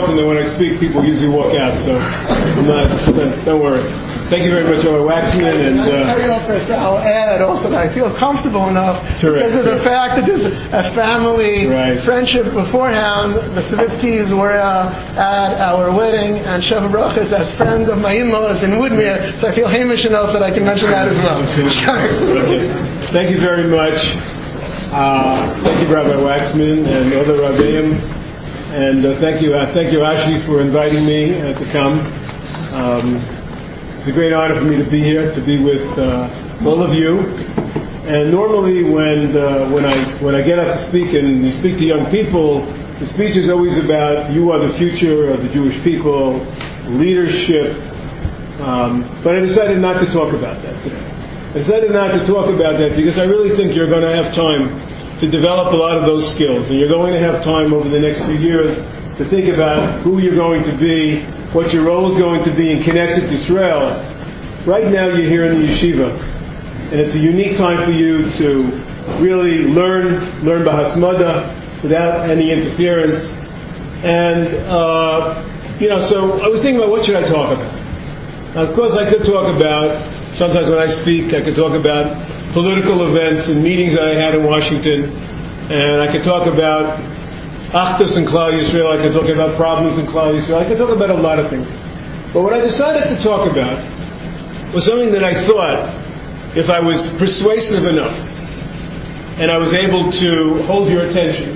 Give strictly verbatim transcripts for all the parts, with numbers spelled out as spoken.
often that when I speak, people usually walk out, so I'm not, don't worry. Thank you very much, Rabbi Waxman. And, uh, I'll add also that I feel comfortable enough terrific. because of the fact that there's a family right. friendship beforehand. The Savitzkis were uh, at our wedding, and Sheva Brachas as friend of my in-laws in Woodmere, so I feel hamish enough that I can mention that as well. Okay. Thank you very much. Uh, thank you, Rabbi Waxman and other Rabbeim. And uh, thank you, uh, thank you, Ashi, for inviting me uh, to come. Um, It's a great honor for me to be here, to be with uh, all of you. And normally, when uh, when I when I get up to speak and you speak to young people, the speech is always about you are the future of the Jewish people, leadership. Um, but I decided not to talk about that today. I decided not to talk about that because I really think you're going to have time to develop a lot of those skills, and you're going to have time over the next few years to think about who you're going to be, what your role is going to be in Knesset Yisrael. Right now you're here in the yeshiva, and it's a unique time for you to really learn, learn Bahasmada without any interference. And, uh, you know, so I was thinking about what should I talk about. Now, of course, I could talk about, sometimes when I speak, I could talk about political events and meetings that I had in Washington, and I could talk about Achdus and Klal Yisrael, I could talk about problems in Klal Yisrael, I could talk about a lot of things. But what I decided to talk about was something that I thought, if I was persuasive enough, and I was able to hold your attention,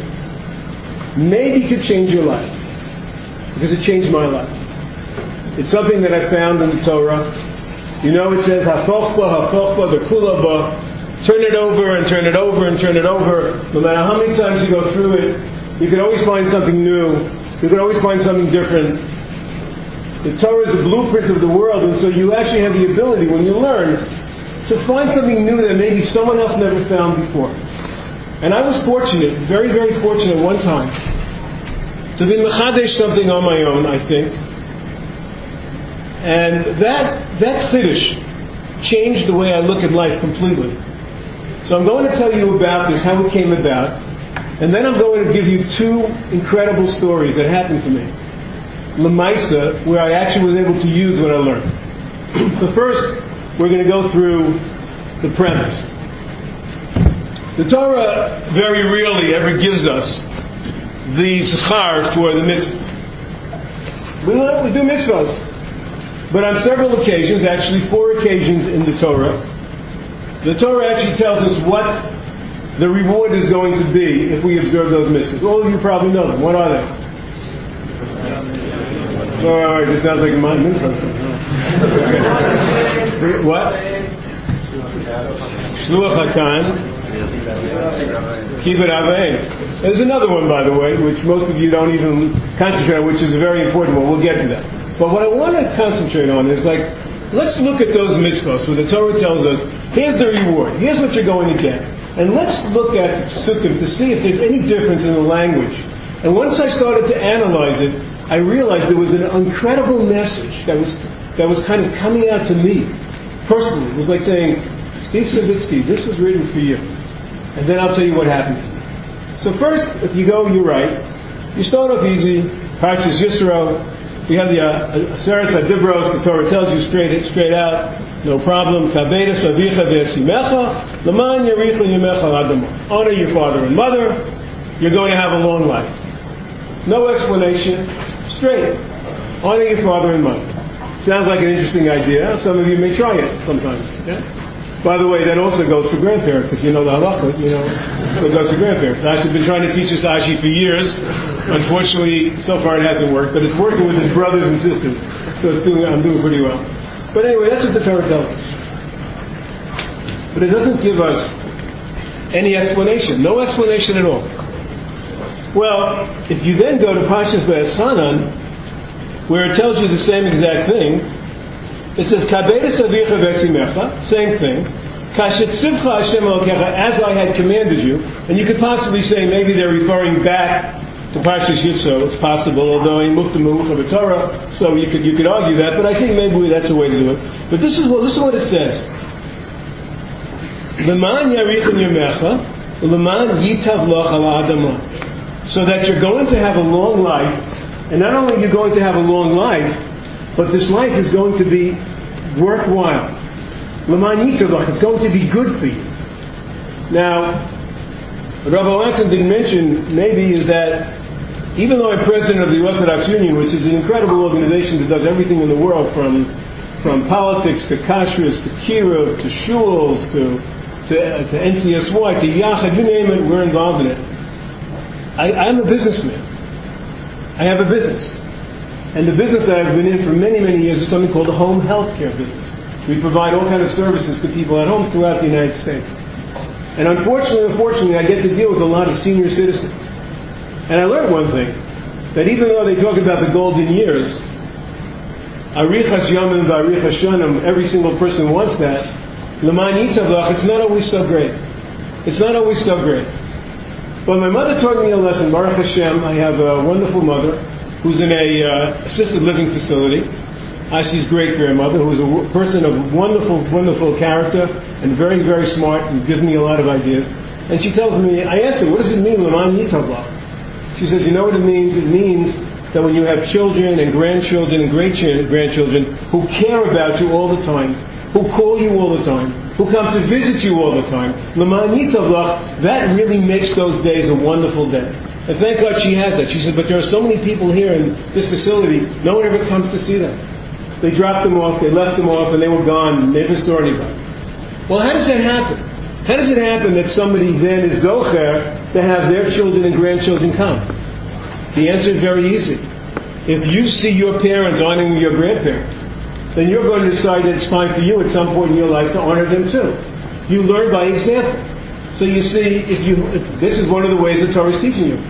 maybe could change your life. Because it changed my life. It's something that I found in the Torah. You know, it says, Hafochba, Hafochba, the Kulaba, turn it over and turn it over and turn it over. No matter how many times you go through it, you can always find something new. You can always find something different. The Torah is the blueprint of the world, and so you actually have the ability, when you learn, to find something new that maybe someone else never found before. And I was fortunate, very, very fortunate one time, to be mechadesh something on my own, I think. And that, that chiddush changed the way I look at life completely. So I'm going to tell you about this, how it came about. And then I'm going to give you two incredible stories that happened to me. Lemaisa, where I actually was able to use what I learned. But first, we're going to go through the premise. The Torah very rarely ever gives us the zechar for the mitzvah. We, we do mitzvahs. But on several occasions, actually four occasions in the Torah, the Torah actually tells us what the reward is going to be if we observe those mitzvahs. All of you probably know them. What are they? Oh, all right, this sounds like a mitzvah. Okay. What? Shluach HaKan. Kibbud Avein. There's another one, by the way, which most of you don't even concentrate on, which is a very important one. We'll get to that. But what I want to concentrate on is, like, let's look at those mitzvahs where the Torah tells us, here's the reward, here's what you're going to get. And let's look at the psukim to see if there's any difference in the language. And once I started to analyze it, I realized there was an incredible message that was that was kind of coming out to me personally. It was like saying, Steve Savitsky, this was written for you. And then I'll tell you what happened to me. So first, if you go, you're right. You start off easy. Parshas Yisro. We have the Aseret HaDibros. The Torah tells you straight straight out, no problem. Kabedes avicha ve'esimecha, l'man yaricha yimecha adama. Honor your father and mother. You're going to have a long life. No explanation. Straight. Honor your father and mother. Sounds like an interesting idea. Some of you may try it sometimes. Yeah? By the way, that also goes for grandparents. If you know the halacha, you know, it goes for grandparents. Ashi's been trying to teach this Ashi for years. Unfortunately, so far it hasn't worked, but it's working with his brothers and sisters. So it's doing, I'm doing pretty well. But anyway, that's what the Torah tells us. But it doesn't give us any explanation. No explanation at all. Well, if you then go to Parshas Va'eschanan, where it tells you the same exact thing, it says, Kabedes avicha ve'esimecha, same thing. Kashetzivcha Hashem Elokecha, as I had commanded you. And you could possibly say maybe they're referring back to Parshas Yisro. It's possible, although in Mukta Mehucha B'Torah, so you could you could argue that. But I think maybe that's a way to do it. But this is what this is what it says. L'man yarichin yamecha, l'man yitav loch al adamah. So that you're going to have a long life And not only are you going to have a long life, but this life is going to be worthwhile. L'man yitovach, it's going to be good for you. Now, what Rabbi Waxman didn't mention maybe is that even though I'm president of the Orthodox Union, which is an incredible organization that does everything in the world from from politics to kashrus to kiruv to shuls to to, to N C S Y to Yachad, you name it, we're involved in it. I, I'm a businessman. I have a business. And the business that I've been in for many, many years is something called the home health care business. We provide all kinds of services to people at home throughout the United States. And unfortunately, unfortunately, I get to deal with a lot of senior citizens. And I learned one thing, that even though they talk about the golden years, Arichas Yamim v'Arichas Shanim, every single person wants that. L'man yitzavach, it's not always so great. It's not always so great. But my mother taught me a lesson. Baruch Hashem, I have a wonderful mother who's in a uh, assisted living facility. Ashi's great-grandmother, who is a w- person of wonderful, wonderful character and very, very smart and gives me a lot of ideas. And she tells me, I asked her, what does it mean, L'man yitzavach? She says, you know what it means? It means that when you have children and grandchildren and great-grandchildren who care about you all the time, who call you all the time, who come to visit you all the time, L'man yitzavach, that really makes those days a wonderful day. And thank God she has that. She said, but there are so many people here in this facility, no one ever comes to see them. They dropped them off, they left them off, and they were gone, never saw anybody. Well, how does that happen? How does it happen that somebody then is zocher to have their children and grandchildren come? The answer is very easy. If you see your parents honoring your grandparents, then you're going to decide that it's time for you at some point in your life to honor them too. You learn by example. So you see, if you, if, this is one of the ways the Torah is teaching you.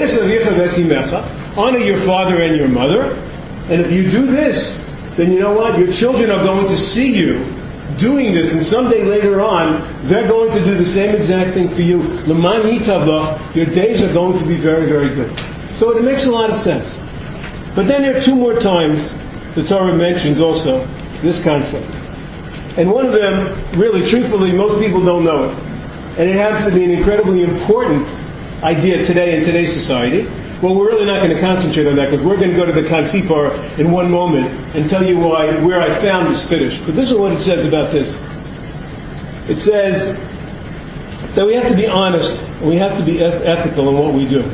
Honor your father and your mother, and if you do this, then you know what? Your children are going to see you doing this, and someday later on, they're going to do the same exact thing for you. L'man yitavach, your days are going to be very, very good. So it makes a lot of sense. But then there are two more times the Torah mentions also this concept. And one of them, really, truthfully, most people don't know it. And it happens to be an incredibly important idea today in today's society. Well, we're really not going to concentrate on that because we're going to go to the Kansipar in one moment and tell you why, where I found this finish. But this is what it says about this. It says that we have to be honest and we have to be ethical in what we do.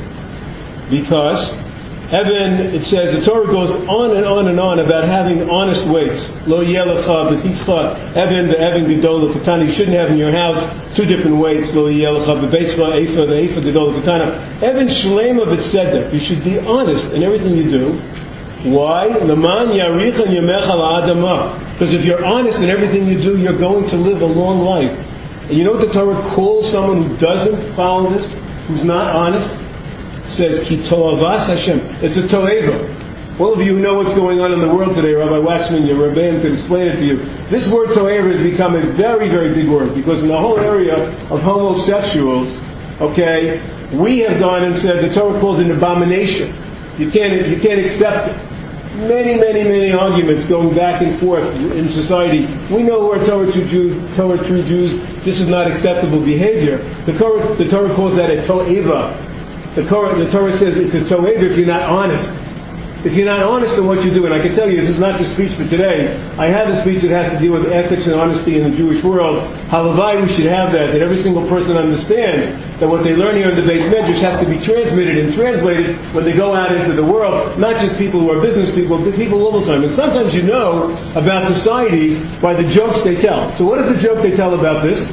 Because Evan, it says, the Torah goes on and on and on about having honest weights. Lo yelecha v'titzcha, Evan ve'evan gedola katana. You shouldn't have in your house two different weights. Lo yelecha v'beisva eifa ve'eifa gedola katana. Evan shlema v'tzedek. You should be honest in everything you do. Why? L'man yarichan yamecha la'adama. Because if you're honest in everything you do, you're going to live a long life. And you know what the Torah calls someone who doesn't follow this, who's not honest? Says ki toavas Hashem. It's a toeva. All of you who know what's going on in the world today, Rabbi Waxman, your Rebbeim can explain it to you. This word toeva has become a very, very big word because in the whole area of homosexuals, okay, we have gone and said the Torah calls it an abomination. You can't, you can't accept it. Many, many, many arguments going back and forth in society. We know who are Torah true Jews, Torah true Jews. This is not acceptable behavior. The Torah, the Torah calls that a toeva. The Torah, the Torah says it's a toeva if you're not honest. If you're not honest in what you do, and I can tell you this is not the speech for today. I have a speech that has to deal with ethics and honesty in the Jewish world. Halavai, we should have that, that every single person understands that what they learn here in the Beis Medrash has to be transmitted and translated when they go out into the world, not just people who are business people, but people all the time. And sometimes you know about societies by the jokes they tell. So what is the joke they tell about this?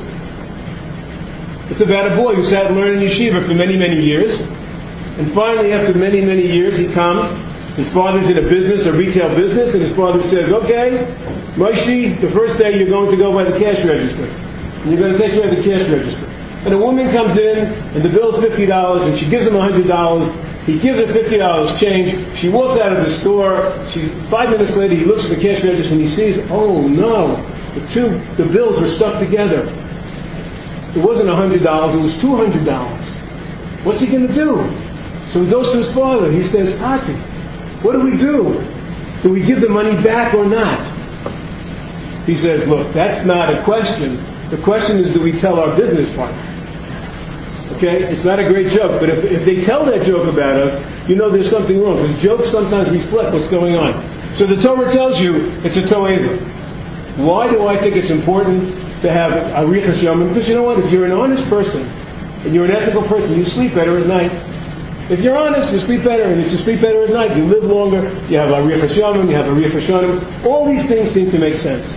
It's about a boy who sat and learned in yeshiva for many, many years. And finally, after many, many years, he comes. His father's in a business, a retail business, and his father says, okay, Moshe, the first day you're going to go by the cash register. And you're going to take care of the cash register. And a woman comes in, and the bill's fifty dollars, and she gives him one hundred dollars. He gives her fifty dollars change. She walks out of the store. She, five minutes later, he looks at the cash register, and he sees, oh no, the two, the bills were stuck together. It wasn't one hundred dollars, it was two hundred dollars. What's he going to do? So he goes to his father. He says, Tati, what do we do? Do we give the money back or not? He says, look, that's not a question. The question is, do we tell our business partner? Okay? It's not a great joke, but if, if they tell that joke about us, you know there's something wrong, because jokes sometimes reflect what's going on. So the Torah tells you it's a to'eva. Why do I think it's important to have arichas yomim? Because you know what? If you're an honest person, and you're an ethical person, you sleep better at night. If you're honest, you sleep better, and if you sleep better at night, you live longer, you have arichas yomim, you have arichas shonim. All these things seem to make sense.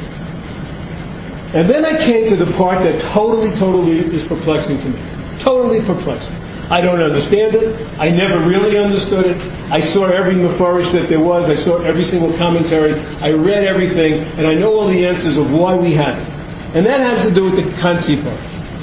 And then I came to the part that totally, totally is perplexing to me. Totally perplexing. I don't understand it. I never really understood it. I saw every mefarish that there was. I saw every single commentary. I read everything, and I know all the answers of why we have it. And that has to do with the kansi part.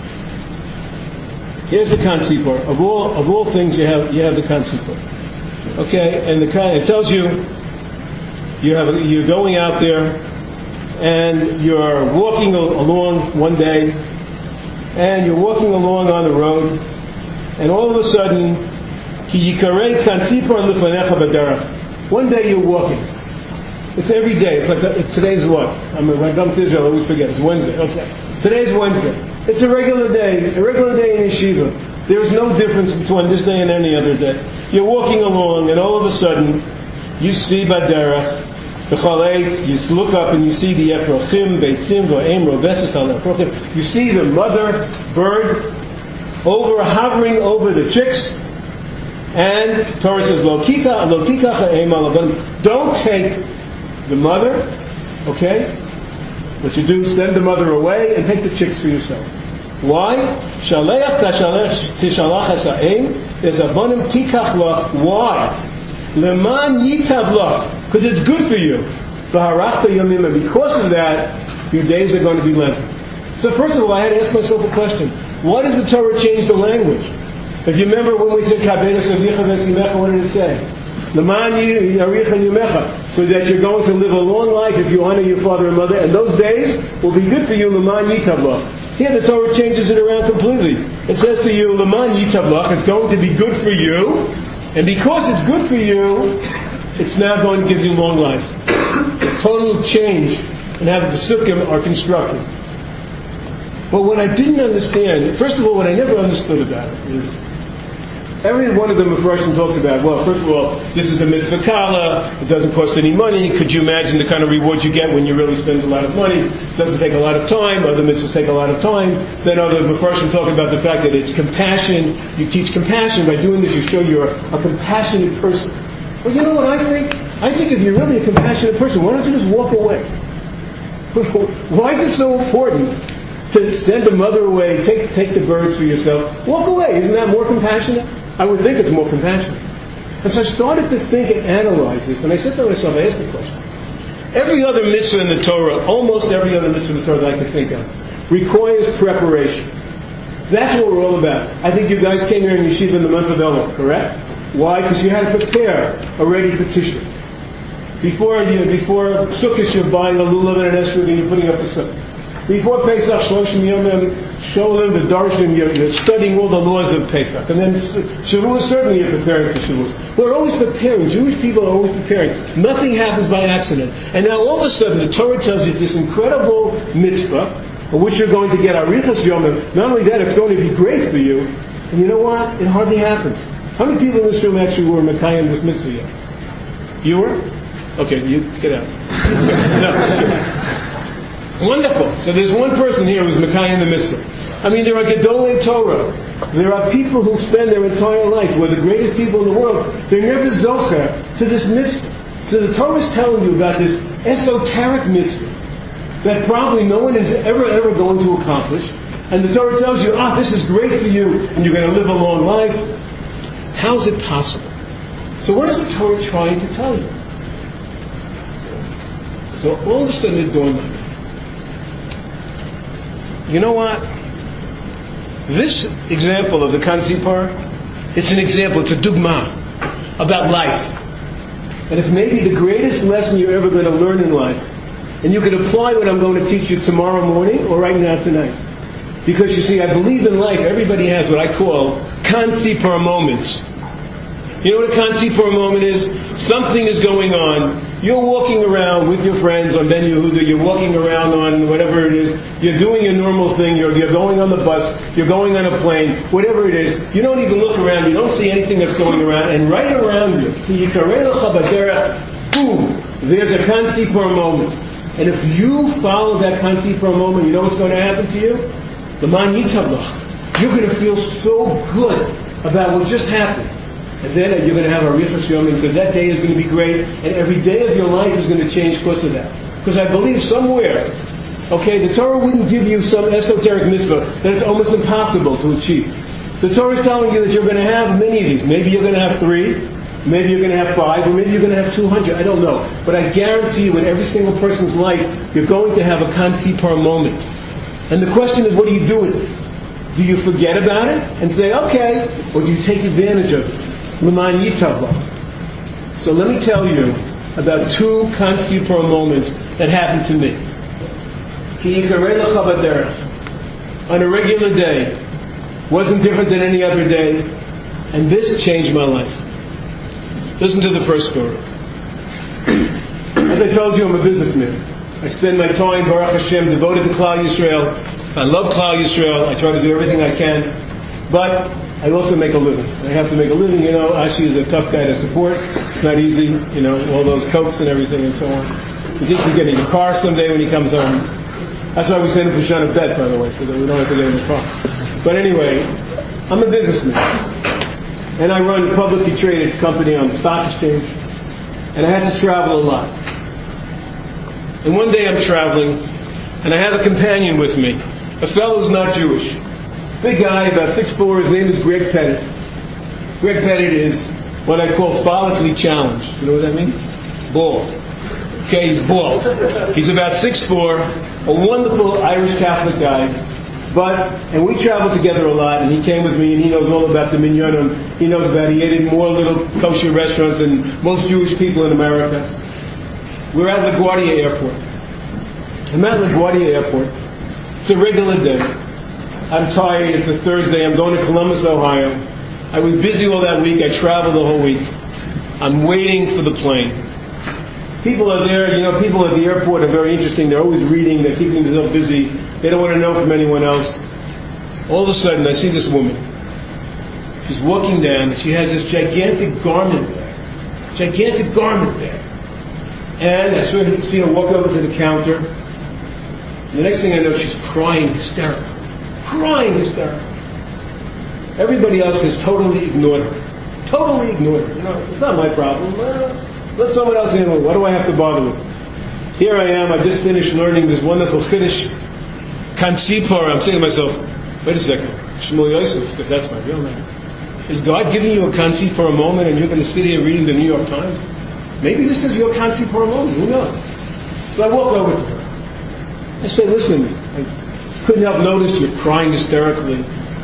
Here's the kansi part. Of all of all things, you have you have the kansi part. Okay, and the it tells you you have you're going out there, and you're walking along one day, and you're walking along on the road, and all of a sudden, ki yikarei kantzipor lefanecha b'derech. One day you're walking. It's every day. It's like a, today's what? I'm when I come to Israel, I always forget. It's Wednesday. Okay, today's Wednesday. It's a regular day, a regular day in yeshiva. There's no difference between this day and any other day. You're walking along, and all of a sudden, you see b'derech. You look up and you see the efrochim, beitzim, v'aim, roveset al efrochim. You see the mother bird over hovering over the chicks, and Torah says, "Lo kika, lo kika ha'em alavan." Don't take the mother, okay? What you do, send the mother away and take the chicks for yourself. Why? Shaleach tishalach ha'aim. There's a bonim tikach lach. Why? Leman yitav lach. Because it's good for you. And because of that, your days are going to be lengthened. So first of all, I had to ask myself a question. Why does the Torah change the language? If you remember when we said, what did it say? So that you're going to live a long life if you honor your father and mother, and those days will be good for you. Here the Torah changes it around completely. It says to you, it's going to be good for you, and because it's good for you, it's now going to give you long life. Total change in how the Pesukim are constructed. But what I didn't understand, first of all, what I never understood about it is, every one of them, Mepharshim talks about, well, first of all, this is a mitzvah kala, it doesn't cost any money, could you imagine the kind of reward you get when you really spend a lot of money, it doesn't take a lot of time, other mitzvahs take a lot of time. Then other Mepharshim talk about the fact that it's compassion, you teach compassion, by doing this you show you're a compassionate person. Well, you know what I think? I think if you're really a compassionate person, why don't you just walk away? Why is it so important to send the mother away, take take the birds for yourself? Walk away. Isn't that more compassionate? I would think it's more compassionate. And so I started to think and analyze this, and I said to myself, I asked the question. Every other mitzvah in the Torah, almost every other mitzvah in the Torah that I can think of, requires preparation. That's what we're all about. I think you guys came here in yeshiva in the month of Elul, correct? Why? Because you had to prepare a ready petition. Before you, before Sukkot, you're buying a lulav and an esrog and you're putting up the sukkah. Before Pesach, Shloshim Yomim, Sholem, the Darshim, you're, you're studying all the laws of Pesach. And then Shavuot, certainly you're preparing for Shavuot. We're always preparing. Jewish people are always preparing. Nothing happens by accident. And now all of a sudden, the Torah tells you this incredible mitzvah, in which you're going to get arichas yomim. Not only that, it's going to be great for you. And you know what? It hardly happens. How many people in this room actually were Mekayim this mitzvah yet? You were? Okay, you get out. No, wonderful. So there's one person here who's Mekayim the mitzvah. I mean, there are Gedolei Torah. There are people who spend their entire life, who are the greatest people in the world. They're never zocher to this mitzvah. So the Torah is telling you about this esoteric mitzvah that probably no one is ever, ever going to accomplish. And the Torah tells you, ah, this is great for you, and you're going to live a long life. How is it possible? So what is the Torah trying to tell you? So all of a sudden it dawned on me. You know what? This example of the Kansi Par, it's an example, it's a dugma about life. And it's maybe the greatest lesson you're ever going to learn in life. And you can apply what I'm going to teach you tomorrow morning or right now tonight. Because you see, I believe in life, everybody has what I call Kansi Par moments. You know what a Kanzipor moment is? Something is going on. You're walking around with your friends on Ben Yehuda. You're walking around on whatever it is. You're doing your normal thing. You're, you're going on the bus. You're going on a plane. Whatever it is. You don't even look around. You don't see anything that's going around. And right around you, boom, there's a Kanzipor moment. And if you follow that Kanzipor moment, you know what's going to happen to you? The man yitavlach. You're going to feel so good about what just happened. And then you're going to have a Arichas Yomim, because that day is going to be great, and every day of your life is going to change because of that. Because I believe somewhere, okay, the Torah wouldn't give you some esoteric mitzvah that it's almost impossible to achieve. The Torah is telling you that you're going to have many of these. Maybe you're going to have three, maybe you're going to have five, or maybe you're going to have two hundred. I don't know. But I guarantee you, in every single person's life, you're going to have a Kanzipor moment. And the question is, what do you do with it? Do you forget about it and say, okay, or do you take advantage of it? L'man yitavlach. So let me tell you about two Kanzipor moments that happened to me. Ki yikarei lecha b'derech. On a regular day, wasn't different than any other day, and this changed my life. Listen to the first story. As I told you, I'm a businessman. I spend my time, Baruch Hashem, devoted to Klal Yisrael. I love Klal Yisrael. I try to do everything I can, but I also make a living. I have to make a living. You know, Ashi is a tough guy to support. It's not easy, you know, all those coats and everything and so on. He thinks he's getting a car someday when he comes home. That's why we send him for Shana Bet, by the way, so that we don't have to get in the car. But anyway, I'm a businessman. And I run a publicly traded company on the stock exchange. And I had to travel a lot. And one day I'm traveling, and I have a companion with me, a fellow who's not Jewish. Big guy, about six foot four, his name is Greg Pettit. Greg Pettit is what I call follically challenged. You know what that means? Bald. Okay, he's bald. He's about six foot four, a wonderful Irish Catholic guy. But, and we traveled together a lot, and he came with me, and he knows all about the minyanim. He knows about, he ate in more little kosher restaurants than most Jewish people in America. We're at LaGuardia Airport. I'm at LaGuardia Airport. It's a regular day. I'm tired. It's a Thursday. I'm going to Columbus, Ohio. I was busy all that week. I traveled the whole week. I'm waiting for the plane. People are there. You know, people at the airport are very interesting. They're always reading. They're keeping themselves busy. They don't want to know from anyone else. All of a sudden, I see this woman. She's walking down. She has this gigantic garment there. Gigantic garment there. And I saw her, see her walk over to the counter. And the next thing I know, she's crying hysterically. Crying hysterically. Everybody else has totally ignored her. Totally ignored her. You know, it's not my problem. Uh, let someone else handle it. What do I have to bother with? Here I am. I just finished learning this wonderful Kiddush Kanzipor. I'm saying to myself, wait a second, Shmuel Yosef, because that's my real name. Is God giving you a Kanzipor moment, and you're going to sit here reading the New York Times? Maybe this is your Kanzipor moment. Who knows? So I walk over to her. I say, listen, I couldn't help notice you're crying hysterically.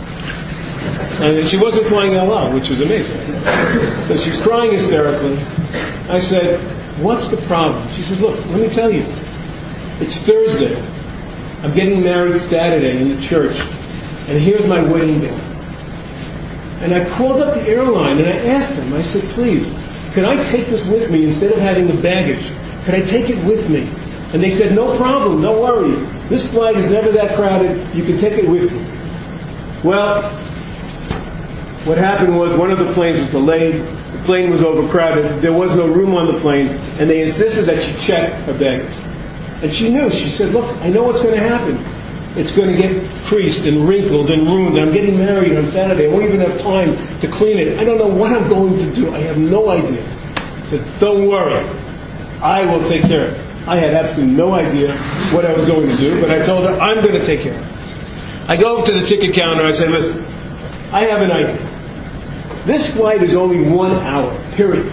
And she wasn't crying out loud, which was amazing. So she's crying hysterically. I said, what's the problem? She said, look, let me tell you. It's Thursday. I'm getting married Saturday in the church. And here's my wedding gown. And I called up the airline and I asked them, I said, please, could I take this with me instead of having the baggage? Could I take it with me? And they said, no problem, don't worry. This flight is never that crowded. You can take it with you. Well, what happened was one of the planes was delayed. The plane was overcrowded. There was no room on the plane. And they insisted that she check her baggage. And she knew. She said, look, I know what's going to happen. It's going to get creased and wrinkled and ruined. I'm getting married on Saturday. I won't even have time to clean it. I don't know what I'm going to do. I have no idea. I said, don't worry. I will take care of it. I had absolutely no idea what I was going to do, but I told her, I'm going to take care of it. I go over to the ticket counter. I say, listen, I have an idea. This flight is only one hour, period.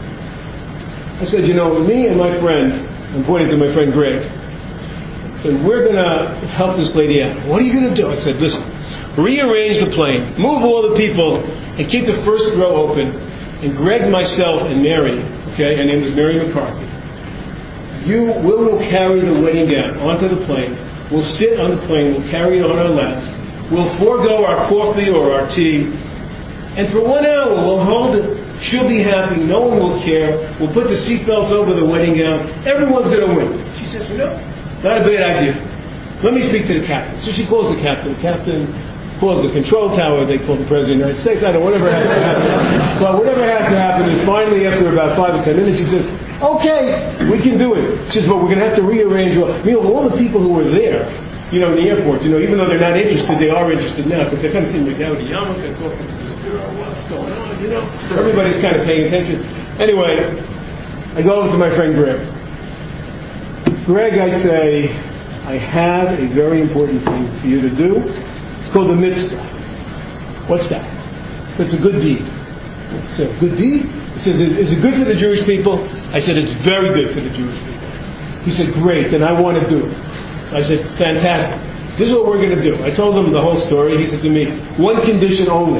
I said, you know, me and my friend, I'm pointing to my friend Greg, said, we're going to help this lady out. What are you going to do? I said, listen, rearrange the plane, move all the people, and keep the first row open. And Greg, myself, and Mary, okay, her name is Mary McCarthy, you will, will carry the wedding gown onto the plane. We'll sit on the plane. We'll carry it on our laps. We'll forego our coffee or our tea. And for one hour, we'll hold it She'll be happy. No one will care. We'll put the seatbelts over the wedding gown. Everyone's going to win. She says, you know, not a bad idea. Let me speak to the captain. So she calls the captain. The captain calls the control tower. They call the President of the United States. I don't know, whatever has to happen. But whatever has to happen is finally, after about five or ten minutes, she says, okay, we can do it. She says, but we're going to have to rearrange. Well, you know, all the people who were there, you know, in the airport, you know, even though they're not interested, they are interested now because they're kind of seeing me down with the yarmulke, talking to this girl, what's going on, you know? Everybody's kind of paying attention. Anyway, I go over to my friend Greg. Greg, I say, I have a very important thing for you to do. It's called the mitzvah. What's that? So it's a good deed. So, good deed? He says, is it good for the Jewish people? I said, it's very good for the Jewish people. He said, great, then I want to do it. I said, fantastic. This is what we're going to do. I told him the whole story. He said to me, one condition only.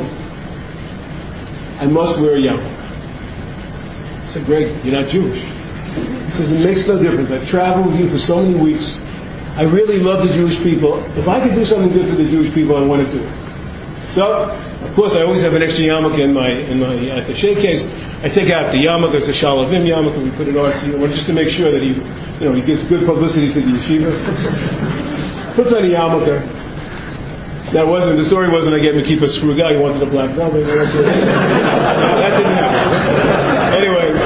I must wear a yarmulke. I said, Greg, you're not Jewish. He says, it makes no difference. I've traveled with you for so many weeks. I really love the Jewish people. If I could do something good for the Jewish people, I want to do it. So, of course, I always have an extra yarmulke in my in my attaché case. I take out the yarmulke. It's a shalavim yarmulke. We put it on to, just to make sure that he, you know, he gives good publicity to the yeshiva. Puts on the yarmulke. That wasn't the story. Wasn't I gave him a kippah spruga. He wanted a black velvet. That didn't happen. Anyway,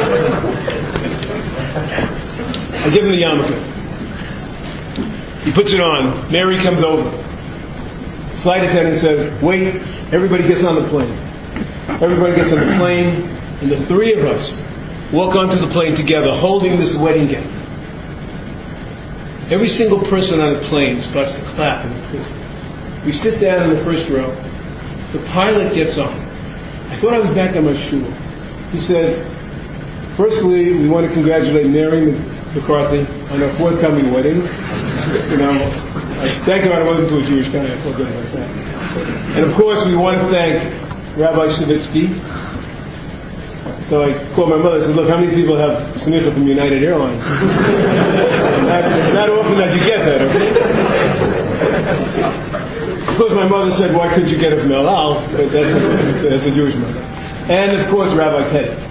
I give him the yarmulke. He puts it on. Mary comes over. Flight attendant says, wait, everybody gets on the plane. Everybody gets on the plane, and the three of us walk onto the plane together, holding this wedding gown. Every single person on the plane starts to clap and approve. We sit down in the first row. The pilot gets on. I thought I was back on my shul. He says, firstly, we want to congratulate Mary McCarthy on her forthcoming wedding. You know, I, thank God I wasn't to a Jewish guy. I feel good about that. And of course, we want to thank Rabbi Savitsky. So I called my mother and said, look, how many people have sniffle from United Airlines? It's not often that you get that, okay? Of course, my mother said, why couldn't you get it from El Al? But that's a, that's a Jewish mother. And of course, Rabbi Kedek.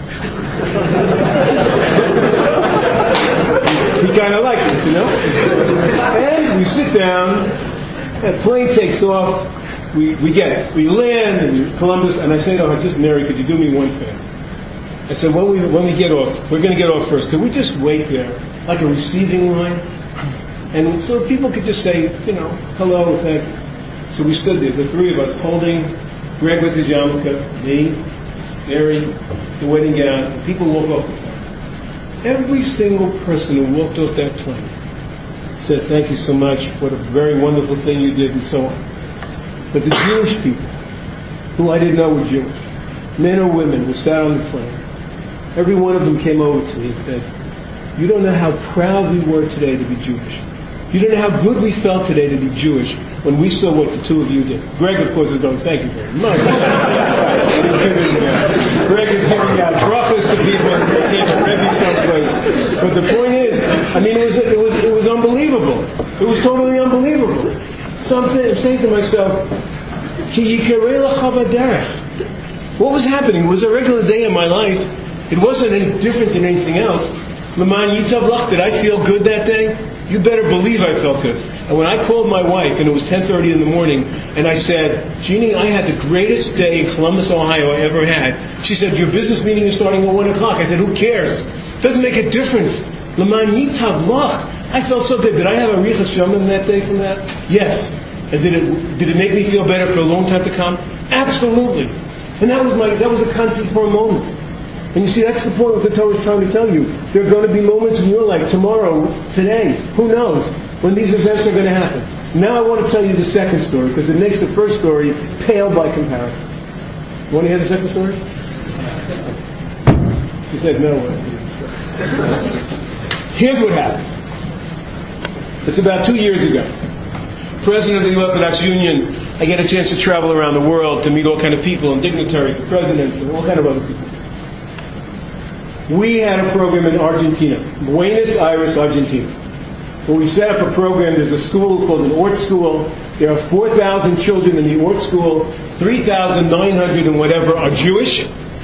He kind of liked it, you know? And we sit down, that plane takes off, we, we get it. We land in Columbus, and I say to her, just Mary, could you do me one favor? I said, when we when we get off, we're going to get off first. Could we just wait there, like a receiving line? And so people could just say, you know, hello, thank you. So we stood there, the three of us, holding Greg with his yarmulke, me, Mary, the wedding gown, and people walk off the plane. Every single person who walked off that plane said, thank you so much, what a very wonderful thing you did, and so on. But the Jewish people, who I didn't know were Jewish, men or women who sat on the plane, every one of them came over to me and said, you don't know how proud we were today to be Jewish. You don't know how good we felt today to be Jewish when we saw what the two of you did. Greg, of course, is going, thank you very much. Greg is giving out brachas to people that came to Rebbe someplace. But the point is, I mean, it was, it was, it was unbelievable. It was totally unbelievable. So I'm, th- I'm saying to myself, Ki yikarei l'cha b'derech. What was happening? It was a regular day in my life. It wasn't any different than anything else. L'man yitav lach, did I feel good that day? You better believe I felt good. And when I called my wife, and it was ten thirty in the morning, and I said, Jeannie, I had the greatest day in Columbus, Ohio I ever had. She said, your business meeting is starting at one o'clock. I said, who cares? It doesn't make a difference. L'man yitav lach. I felt so good. Did I have a richas shaman that day from that? Yes. And did it did it make me feel better for a long time to come? Absolutely. And that was my that was a concept for a moment. And you see, that's the point what the Torah is trying to tell you. There are going to be moments in your life, tomorrow, today, who knows, when these events are going to happen. Now I want to tell you the second story, because it makes the first story pale by comparison. You want to hear the second story? She said no. Here's what happened. It's about two years ago. President of the Orthodox Union, I get a chance to travel around the world to meet all kind of people and dignitaries and presidents and all kind of other people. We had a program in Argentina, Buenos Aires, Argentina, where we set up a program. There's a school called an Ort School. There are four thousand children in the Ort School. three thousand nine hundred and whatever are Jewish.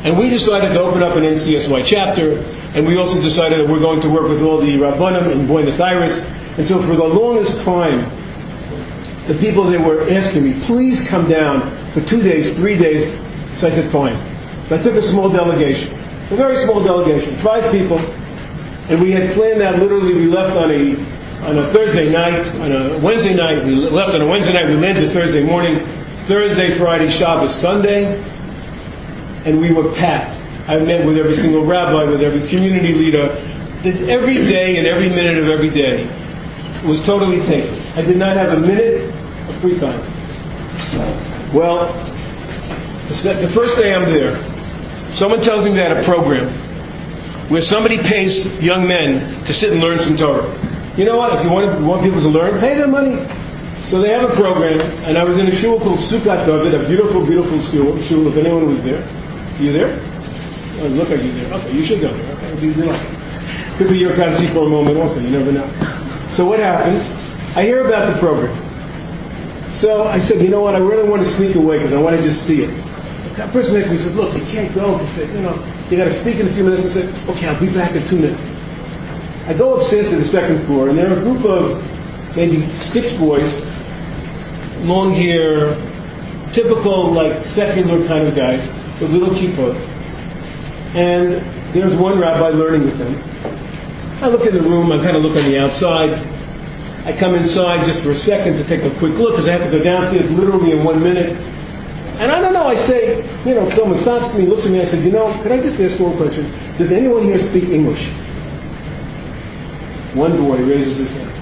And we decided to open up an N C S Y chapter, and we also decided that we're going to work with all the Rabbanim in Buenos Aires. And so for the longest time, the people there were asking me, please come down for two days, three days. So I said, fine. So I took a small delegation, a very small delegation, five people, and we had planned that literally. We left on a on a Thursday night, on a Wednesday night. We left on a Wednesday night. We landed Thursday morning, Thursday, Friday, Shabbos, Sunday, and we were packed. I met with every single rabbi, with every community leader. Did every day and every minute of every day was totally taken. I did not have a minute of free time. Well, the first day I'm there, someone tells me they had a program where somebody pays young men to sit and learn some Torah. You know what? If you want, you want people to learn, pay them money. So they have a program, and I was in a shul called Sukkot David, a beautiful, beautiful shul, shul if anyone was there. Are you there? Oh, look like you're there. Okay, you should go there. Okay, be lucky. Could be your kanzi for a moment also, you never know. So what happens? I hear about the program. So I said, you know what, I really want to sneak away because I want to just see it. That person next to me said, look, you can't go. He said, you know, you got to speak in a few minutes. I said, okay, I'll be back in two minutes. I go upstairs to the second floor, and there are a group of maybe six boys, long hair, typical, like, secular kind of guys, with little kippot. And there's one rabbi learning with them. I look in the room, I kind of look on the outside. I come inside just for a second to take a quick look, because I have to go downstairs literally in one minute. And I don't know, I say, you know, someone stops me, looks at me, I said, you know, could I just ask one question? Does anyone here speak English? One boy raises his hand.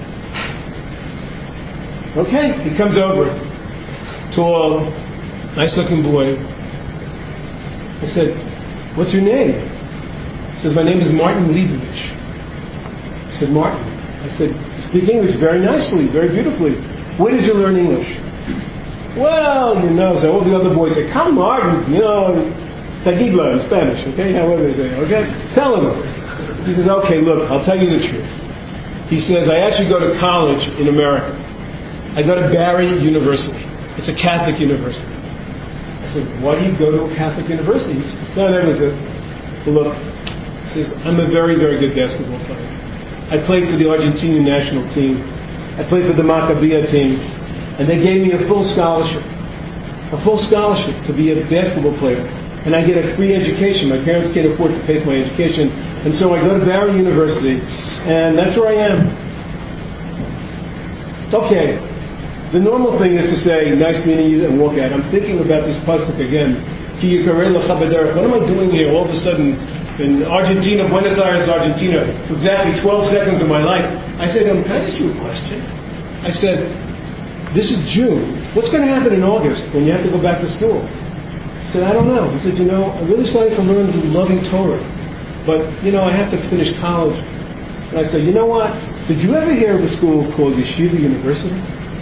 Okay, he comes over. Tall, nice-looking boy. I said, what's your name? He says, my name is Martin Leibovich. I said, Martin. I said, you speak English very nicely, very beautifully. Where did you learn English? Well, you know, so all the other boys say, come Martin, you know, Tagibla in Spanish, okay? However they say, okay? Tell him. He says, okay, look, I'll tell you the truth. He says, I actually go to college in America. I go to Barry University. It's a Catholic university. I said, why do you go to a Catholic university? He said, no, that was it. Look, he says, I'm a very, very good basketball player. I played for the Argentinian national team. I played for the Maccabiah team. And they gave me a full scholarship. A full scholarship to be a basketball player. And I get a free education. My parents can't afford to pay for my education. And so I go to Barry University. And that's where I am. Okay. The normal thing is to say, nice meeting you, and walk out. I'm thinking about this pasuk again. Ki yikarei lecha b'derech. What am I doing here all of a sudden in Argentina, Buenos Aires, Argentina, for exactly twelve seconds of my life? I said, um, can I ask you a question? I said, this is June. What's going to happen in August when you have to go back to school? He said, I don't know. He said, you know, I'm really starting to learn loving Torah. But, you know, I have to finish college. And I said, you know what? Did you ever hear of a school called Yeshiva University?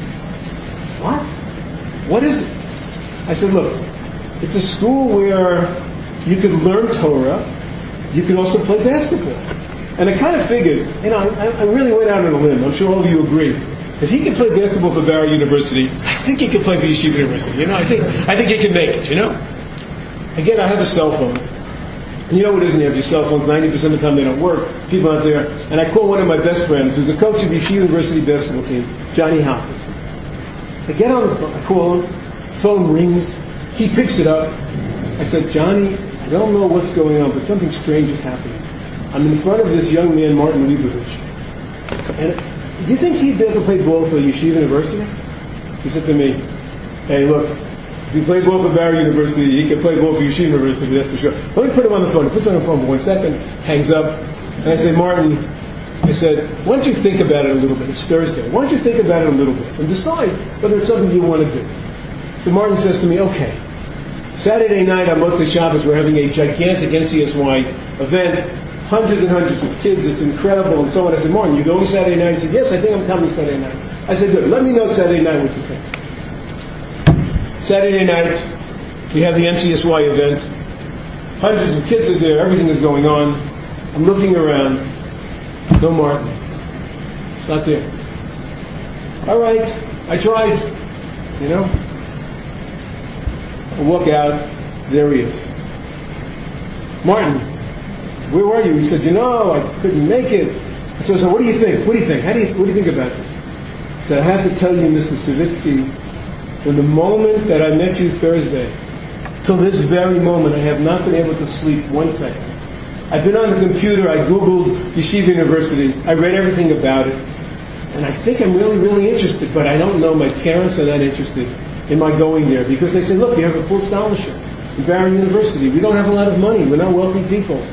What? What is it? I said, look, it's a school where you could learn Torah. You could also play basketball. And I kind of figured, you know, I, I really went out on a limb. I'm sure all of you agree. If he can play basketball for Barry University, I think he can play for Yeshiva University. You know, I think I think he can make it, you know? Again, I have a cell phone. And you know what it is when you have your cell phones? ninety percent of the time they don't work. People out there. And I call one of my best friends, who's a coach of the Yeshiva University basketball team, Johnny Hopkins. I get on the phone, I call him, phone rings, he picks it up. I said, Johnny, I don't know what's going on, but something strange is happening. I'm in front of this young man, Martin Leibovich. And do you think he'd be able to play ball for Yeshiva University? He said to me, hey, look, if he played ball for Barry University, he can play ball for Yeshiva University, that's for sure. Let me put him on the phone. He puts him on the phone for one second, hangs up, and I say, Martin, I said, why don't you think about it a little bit? It's Thursday. Why don't you think about it a little bit and decide whether it's something you want to do? So Martin says to me, okay. Saturday night on Motzei Shabbos, we're having a gigantic N C S Y event. Hundreds and hundreds of kids. It's incredible. And so on. I said, Martin, you going Saturday night? He said, yes, I think I'm coming Saturday night. I said, good. Let me know Saturday night what you think. Saturday night, we have the N C S Y event. Hundreds of kids are there. Everything is going on. I'm looking around. No Martin. It's not there. All right. I tried. You know? I walk out. There he is. Martin, where were you? He said, you know, I couldn't make it. So I said, what do you think? What do you think? How do you, what do you think about this? He said, I have to tell you, Mister Savitsky, from the moment that I met you Thursday till this very moment, I have not been able to sleep one second. I've been on the computer, I Googled Yeshiva University, I read everything about it, and I think I'm really, really interested, but I don't know, my parents are not interested in my going there, because they say, look, you have a full scholarship in Barron University. We don't have a lot of money, we're not wealthy people.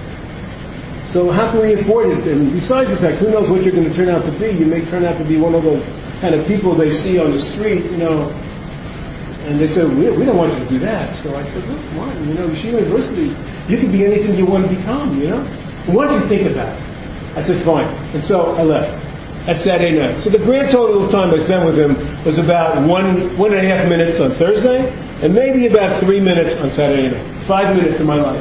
So how can we afford it? And besides the fact, who knows what you're going to turn out to be? You may turn out to be one of those kind of people they see on the street, you know. And they said, we, we don't want you to do that. So I said, look, Martin, you know, Yeshiva University, you can be anything you want to become, you know. What do you think about it? I said, fine. And so I left. At Saturday night. So the grand total of time I spent with him was about one, one and a half minutes on Thursday, and maybe about three minutes on Saturday night. Five minutes of my life.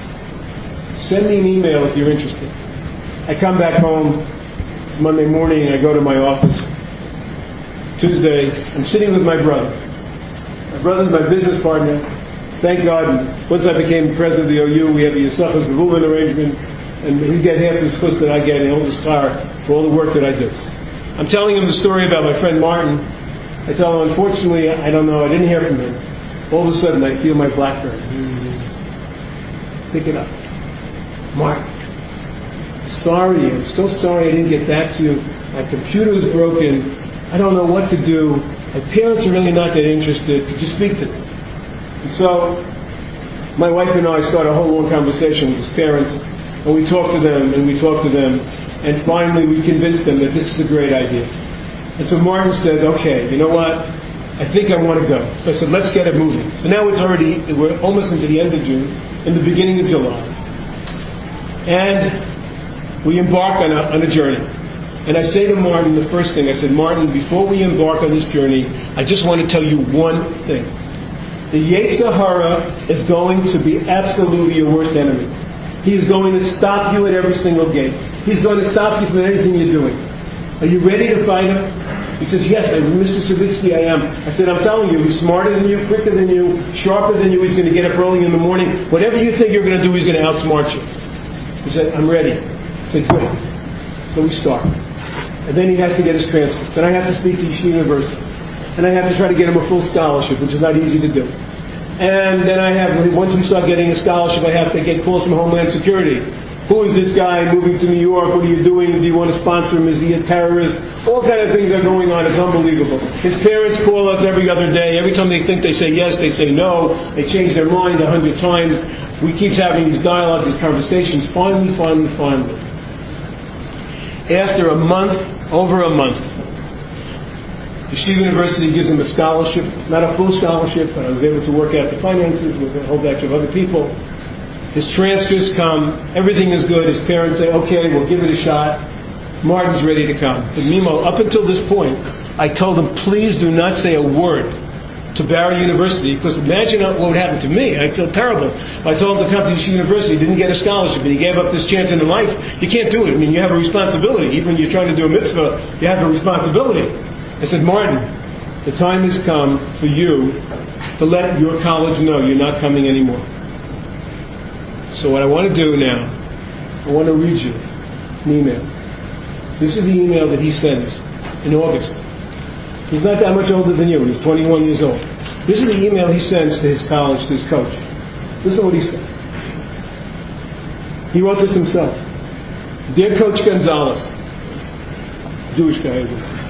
Send me an email if you're interested. I come back home. It's Monday morning. I go to my office. Tuesday, I'm sitting with my brother. My brother's my business partner. Thank God, once I became president of the O U, we have the Yisachar Zevulun arrangement, and he get half the schus that I get, and all the schar for all the work that I do. I'm telling him the story about my friend Martin. I tell him, unfortunately, I don't know, I didn't hear from him. All of a sudden, I feel my BlackBerry. Pick it up. Martin, sorry, I'm so sorry I didn't get back to you. My computer is broken. I don't know what to do. My parents are really not that interested. Could you speak to them? And so, my wife and I start a whole long conversation with his parents, and we talk to them, and we talk to them, and finally we convince them that this is a great idea. And so Martin says, okay, you know what? I think I want to go. So I said, let's get it moving. So now it's already, we're almost into the end of June, in the beginning of July. And we embark on a, on a journey. And I say to Martin the first thing, I said, Martin, before we embark on this journey, I just want to tell you one thing. The Yetzer Hara is going to be absolutely your worst enemy. He is going to stop you at every single gate. He's going to stop you from anything you're doing. Are you ready to fight him? He says, yes, I, Mister Savitsky, I am. I said, I'm telling you, he's smarter than you, quicker than you, sharper than you. He's going to get up early in the morning. Whatever you think you're going to do, he's going to outsmart you. He said, I'm ready. I said, good. So we start. And then he has to get his transcript. Then I have to speak to Yeshiva University. And I have to try to get him a full scholarship, which is not easy to do. And then I have, once we start getting a scholarship, I have to get calls from Homeland Security. Who is this guy moving to New York? What are you doing? Do you want to sponsor him? Is he a terrorist? All kind of things are going on. It's unbelievable. His parents call us every other day. Every time they think they say yes, they say no. They change their mind a hundred times. We keep having these dialogues, these conversations. Finally, finally, finally. After a month, over a month, Yeshiva University gives him a scholarship, not a full scholarship, but I was able to work out the finances with a whole batch of other people. His transcripts come, everything is good. His parents say, okay, we'll give it a shot. Martin's ready to come. But Mimo, up until this point, I told him, please do not say a word to Barry University, because imagine what would happen to me. I feel terrible. I told him to come to Yeshiva University, didn't get a scholarship, and he gave up this chance in life. You can't do it. I mean, you have a responsibility. Even when you're trying to do a mitzvah, you have a responsibility. I said, Martin, the time has come for you to let your college know you're not coming anymore. So what I want to do now, I want to read you an email. This is the email that he sends in August. He's not that much older than you. He's twenty-one years old. This is the email he sends to his college, to his coach. Listen to what he says. He wrote this himself. Dear Coach Gonzalez, Jewish guy.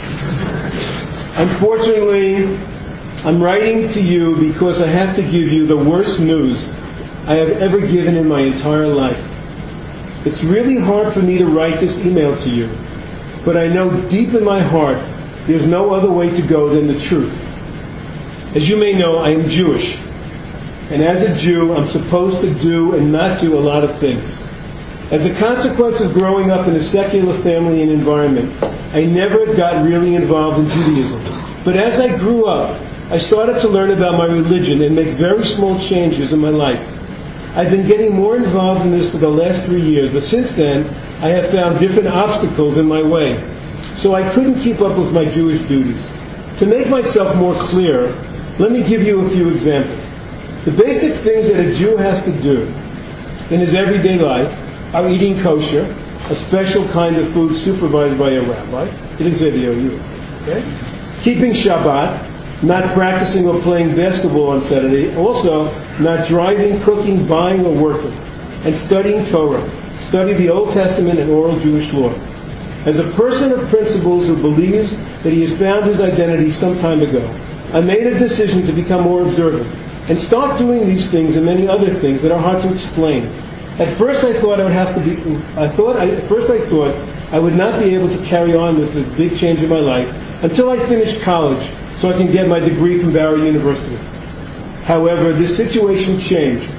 Unfortunately, I'm writing to you because I have to give you the worst news I have ever given in my entire life. It's really hard for me to write this email to you, but I know deep in my heart there's no other way to go than the truth. As you may know, I am Jewish, and as a Jew, I'm supposed to do and not do a lot of things. As a consequence of growing up in a secular family and environment, I never got really involved in Judaism. But as I grew up, I started to learn about my religion and make very small changes in my life. I've been getting more involved in this for the last three years, but since then, I have found different obstacles in my way. So I couldn't keep up with my Jewish duties. To make myself more clear, let me give you a few examples. The basic things that a Jew has to do in his everyday life are eating kosher, a special kind of food supervised by a rabbi. He didn't say the O U, okay? Keeping Shabbat, not practicing or playing basketball on Saturday, also not driving, cooking, buying, or working, and studying Torah. Study the Old Testament and oral Jewish law. As a person of principles who believes that he has found his identity some time ago, I made a decision to become more observant and start doing these things and many other things that are hard to explain. At first I thought I would have to be, I thought, I, at first I thought I would not be able to carry on with this big change in my life until I finished college so I can get my degree from Barrow University. However, this situation changed.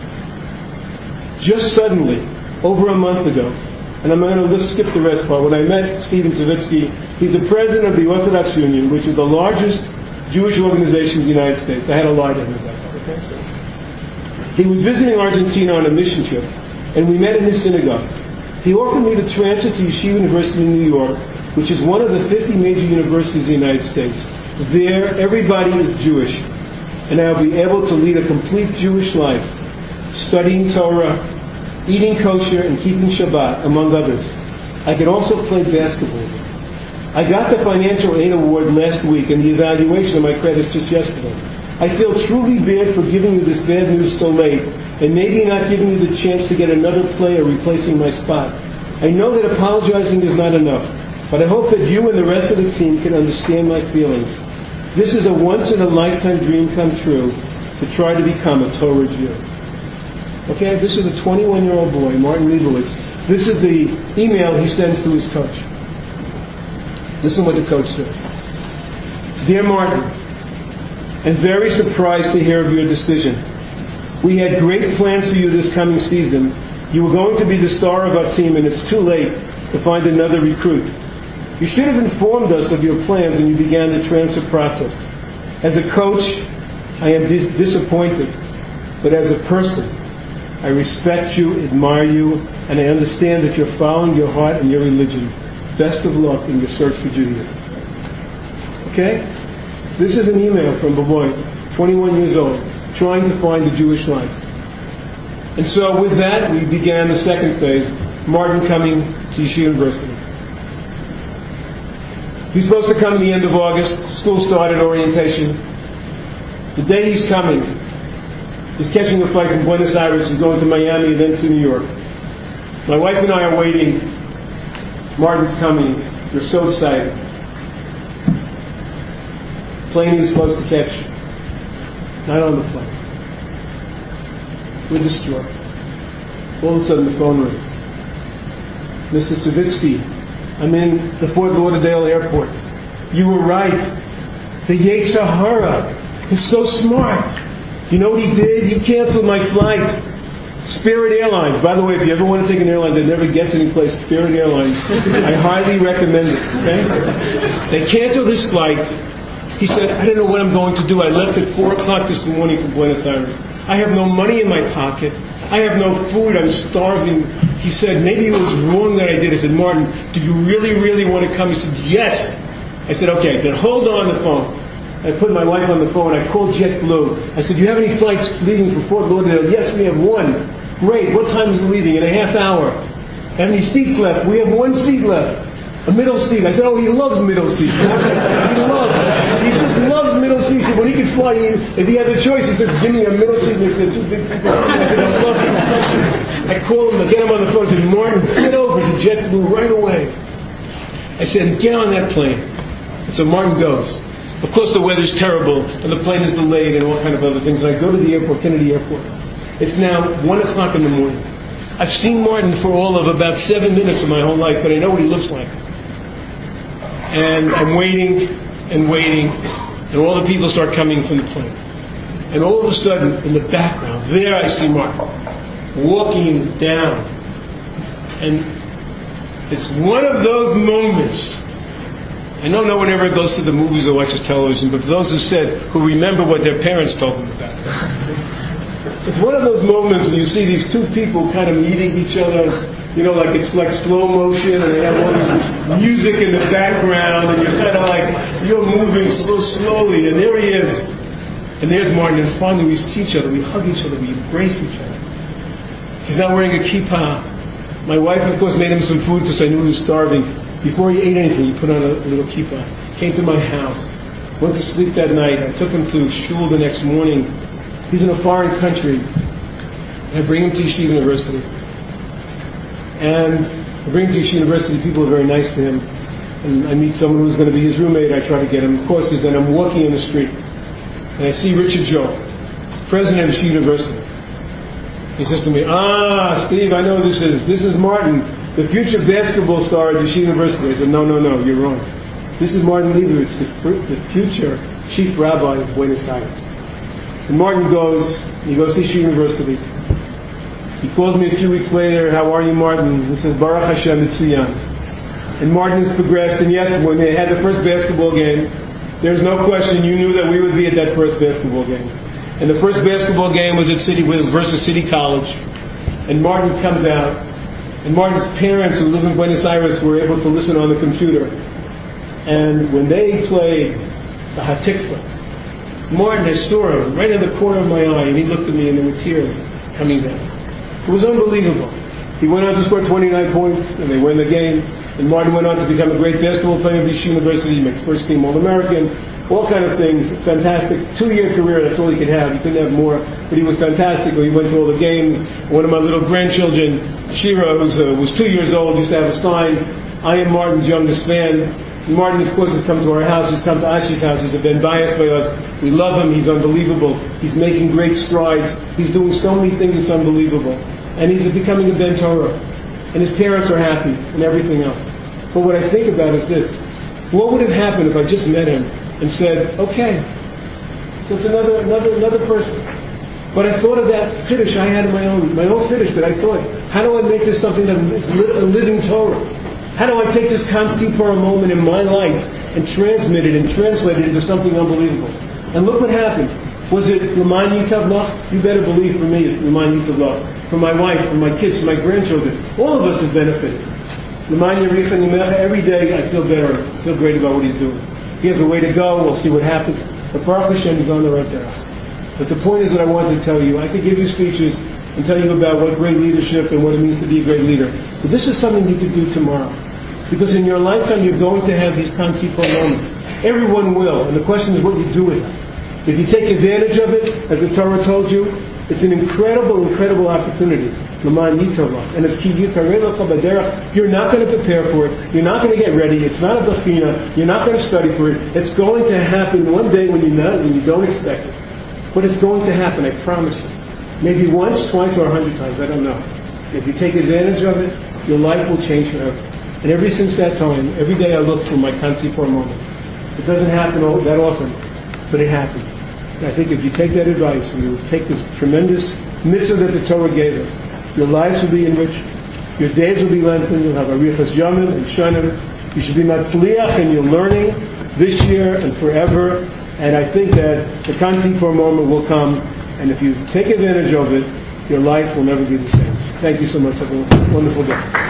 Just suddenly, over a month ago, and I'm going to just skip the rest part. When I met Stephen Savitsky, he's the president of the Orthodox Union, which is the largest Jewish organization in the United States. I had to lie to him about that. Okay? So, he was visiting Argentina on a mission trip, and we met in his synagogue. He offered me to transfer to Yeshiva University in New York, which is one of the fifty major universities in the United States. There, everybody is Jewish, and I'll be able to lead a complete Jewish life, studying Torah, eating kosher, and keeping Shabbat, among others. I could also play basketball. I got the financial aid award last week and the evaluation of my credits just yesterday. I feel truly bad for giving you this bad news so late and maybe not giving you the chance to get another player replacing my spot. I know that apologizing is not enough, but I hope that you and the rest of the team can understand my feelings. This is a once-in-a-lifetime dream come true to try to become a Torah Jew. Okay, this is a twenty-one-year-old boy, Martin Leibowitz. This is the email he sends to his coach. Listen what the coach says. Dear Martin, I'm very surprised to hear of your decision. We had great plans for you this coming season. You were going to be the star of our team, and it's too late to find another recruit. You should have informed us of your plans when you began the transfer process. As a coach, I am dis- disappointed, but as a person, I respect you, admire you, and I understand that you're following your heart and your religion. Best of luck in your search for Judaism. Okay? This is an email from a boy, twenty-one years old, trying to find the Jewish life. And so with that, we began the second phase, Martin coming to Yeshiva University. He's supposed to come in the end of August. School started, orientation. The day he's coming, he's catching a flight from Buenos Aires and going to Miami and then to New York. My wife and I are waiting. Martin's coming. We're so excited. The plane he was supposed to catch, not on the plane. We're distraught. All of a sudden the phone rings. Mister Savitsky, I'm in the Fort Lauderdale airport. You were right. The Yetzer Hara is so smart. You know what he did? He canceled my flight. Spirit Airlines. By the way, if you ever want to take an airline that never gets any place, Spirit Airlines, I highly recommend it. Okay? They canceled his flight. He said, I don't know what I'm going to do. I left at four o'clock this morning from Buenos Aires. I have no money in my pocket. I have no food. I'm starving. He said, maybe it was wrong that I did. I said, Martin, do you really, really want to come? He said, yes. I said, okay, then hold on the phone. I put my wife on the phone. I called JetBlue. I said, do you have any flights leaving from Fort Lauderdale? Yes, we have one. Great. What time is it leaving? In a half hour. How many seats left? We have one seat left. A middle seat. I said, oh, he loves middle seats. He loves. He just loves middle seats. When he could fly, he, if he has a choice, he says, give me a middle seat next to two big people. I said, I love him. I call him, I get him on the phone. I said, Martin, get over to JetBlue right away. I said, get on that plane. And so Martin goes. Of course, the weather's terrible, and the plane is delayed, and all kind of other things. And I go to the airport, Kennedy Airport. It's now one o'clock in the morning. I've seen Martin for all of about seven minutes of my whole life, but I know what he looks like. And I'm waiting and waiting, and all the people start coming from the plane. And all of a sudden, in the background, there I see Martin walking down. And it's one of those moments. I know no one ever goes to the movies or watches television, but for those who said, who remember what their parents told them about it. It's one of those moments when you see these two people kind of meeting each other, you know, like it's like slow motion, and they have all this music in the background, and you're kind of like, you're moving so slowly, and there he is. And there's Martin, and finally we see each other, we hug each other, we embrace each other. He's not wearing a kippah. My wife, of course, made him some food because I knew he was starving. Before he ate anything, he put on a, a little kippah. Came to my house. Went to sleep that night. I took him to shul the next morning. He's in a foreign country. I bring him to Yeshiva University. And I bring him to Yeshiva University. People are very nice to him. And I meet someone who's going to be his roommate. I try to get him courses. And I'm walking in the street. And I see Richard Joe, president of Yeshiva University. He says to me, ah, Steve, I know who this is. This is Martin, the future basketball star at Yeshiva University. I said, no, no, no, you're wrong. This is Martin Leibovitz, the, the future chief rabbi of Buenos Aires. And Martin goes, he goes to Yeshiva University. He calls me a few weeks later, how are you, Martin? He says, Baruch Hashem, Mitzuyan. And Martin has progressed, and yes, when they had the first basketball game, there's no question you knew that we would be at that first basketball game. And the first basketball game was at City versus City College. And Martin comes out, and Martin's parents who live in Buenos Aires were able to listen on the computer. And when they played the Hatikva, Martin, I saw him right in the corner of my eye, and he looked at me and there were tears coming down. It was unbelievable. He went on to score twenty-nine points, and they won the game. And Martin went on to become a great basketball player at Yeshiva University. He made first team All-American, all kind of things. Fantastic two-year career. That's all he could have. He couldn't have more, but he was fantastic. He went to all the games. One of my little grandchildren, Shira, who uh, was two years old, used to have a sign, "I am Martin's youngest fan." And Martin, of course, has come to our house. He's come to Ashi's house. He's been biased by us. We love him. He's unbelievable. He's making great strides. He's doing so many things that's unbelievable. And he's becoming a Ben Torah. And his parents are happy and everything else. But what I think about is this. What would have happened if I just met him and said, okay, so it's another, another, another person. But I thought of that Kiddush I had in my own, my own Kiddush that I thought, how do I make this something that is a living Torah? How do I take this constant for a moment in my life and transmit it and translate it into something unbelievable? And look what happened. Was it L'man Yitav Lach? You better believe for me it's L'man Yitav Lach. For my wife, for my kids, for my grandchildren. All of us have benefited. L'man Yaricha Nimecha, every day I feel better, I feel great about what he's doing. He has a way to go, we'll see what happens. But Baruch Hashem is on the right derech. But the point is that I wanted to tell you, I could give you speeches and tell you about what great leadership and what it means to be a great leader. But this is something you could do tomorrow. Because in your lifetime you're going to have these Kansipo moments. Everyone will, and the question is what you do with them. If you take advantage of it, as the Torah told you, it's an incredible, incredible opportunity. L'man Yitav Lach. And it's ki yikarei lecha b'derech. You're not going to prepare for it. You're not going to get ready. It's not a bechina. You're not going to study for it. It's going to happen one day when you not, when you don't expect it. But it's going to happen, I promise you. Maybe once, twice, or a hundred times, I don't know. If you take advantage of it, your life will change forever. And ever since that time, every day I look for my Kansipor moment. It doesn't happen all, that often, but it happens. And I think if you take that advice and you take this tremendous mitzvah that the Torah gave us, your lives will be enriched, your days will be lengthened, you'll have arichas yamim and shanim, you should be matzliach in your learning this year and forever. And I think that the Kansipor moment will come, and if you take advantage of it, your life will never be the same. Thank you so much. Have a wonderful day.